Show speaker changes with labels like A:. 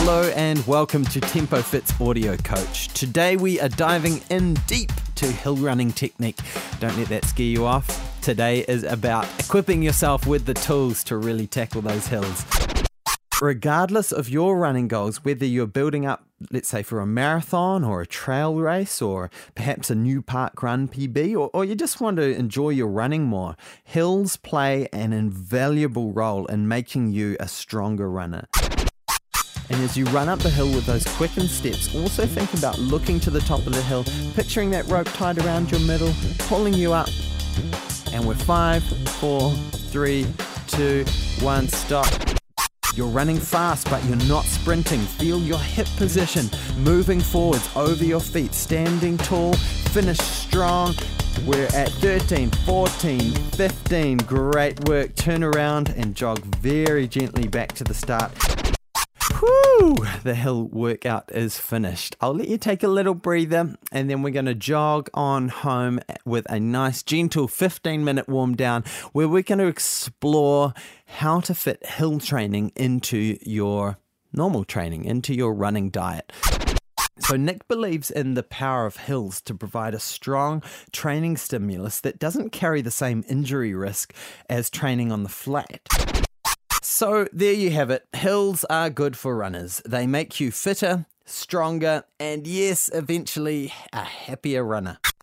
A: Hello and welcome to Tempo Fit's Audio Coach. Today we are diving in deep to hill running technique. Don't let that scare you off. Today is about equipping yourself with the tools to really tackle those hills. Regardless of your running goals, whether you're building up, let's say, for a marathon or a trail race or perhaps a new park run PB, or you just want to enjoy your running more, hills play an invaluable role in making you a stronger runner. And as you run up the hill with those quickened steps, also think about looking to the top of the hill, picturing that rope tied around your middle, pulling you up. And we're 5, 4, 3, 2, 1, stop. You're running fast, but you're not sprinting. Feel your hip position, moving forwards over your feet, standing tall, finish strong. We're at 13, 14, 15. Great work. Turn around and jog very gently back to the start. Whew, the hill workout is finished. I'll let you take a little breather and then we're going to jog on home with a nice gentle 15-minute warm down where we're going to explore how to fit hill training into your normal training, into your running diet. So Nick believes in the power of hills to provide a strong training stimulus that doesn't carry the same injury risk as training on the flat. So there you have it. Hills are good for runners. They make you fitter, stronger, and yes, eventually a happier runner.